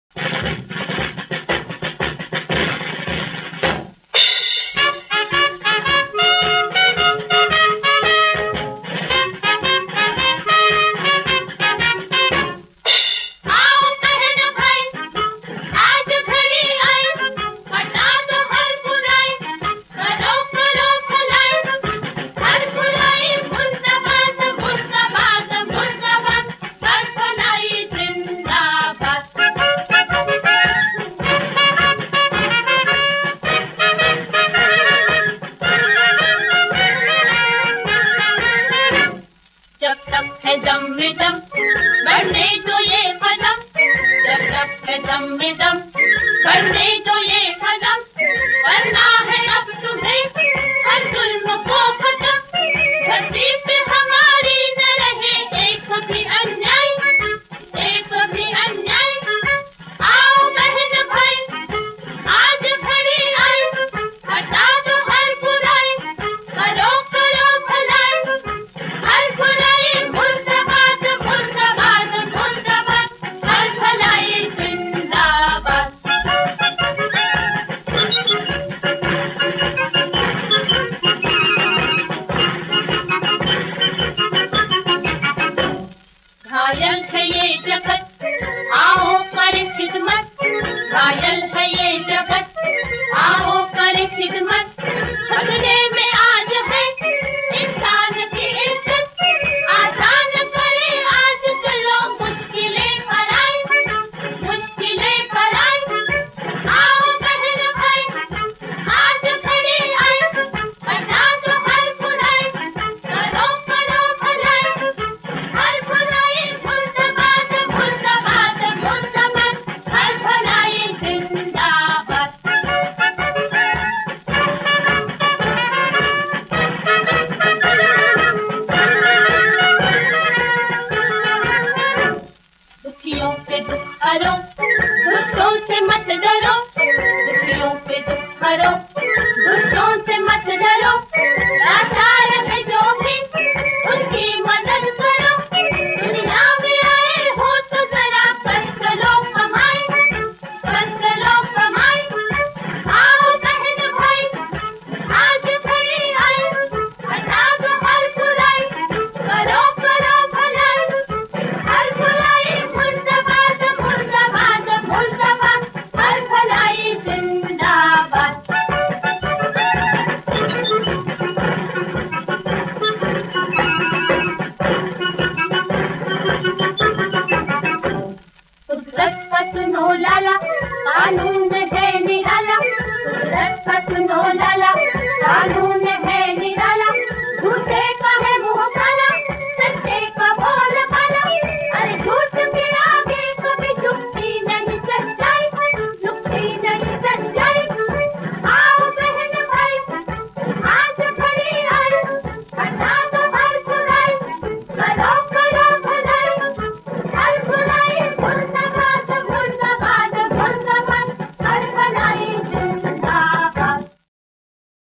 जब तक है दम में दम बढ़ने दो ये कदम, जब तक है दम में दम बढ़ने दो ये कदम, करना है अब तुम्हें हर जुल्म को खत्म। धरती पे हमारी न रहे एक भी अन्याय, एक भी अन्याय। आओ बहन भाई आज घड़ी आई, हटा दो हर बुराई, करो करो भलाई, हर बुराई मुर्दाबाद मुर्दाबाद मुर्दाबाद, हर भलाई जिंदाबाद। घायल है ये जगत आओ करे खिदमत, घायल है ये जगत आओ करे खिदमत। खतरे में आज है इंसान की इज्जत, आसान करे आज चलो मुश्किलें पर आए, मुश्किलें पर आए। आओ बहन भाई आज घड़ी आई, हटा दो हर बुराई, करो करो भलाई, हर बुराई मुर्दाबाद मुर्दाबाद मुर्दाबाद, हर भलाई जिंदाबाद। दुखियों पे दुख हरो, दुष्टों से मत डरो, दुखियों पे दुख हरो, दुष्टों से मत डरो। लाचार है जो भी उनकी मदद करो, दुनिया में आए हो तो जरा कर चलो कमाई, कर चलो कमाई। आओ बहन भाई आज घड़ी आई, हटा दो हर बुराई, करो करो भलाई, हर बुराई मुर्दाबाद मुर्दाबाद मुर्दाबाद, हर भलाई जिंदाबाद। कुदरत का सुनो लाला, कानून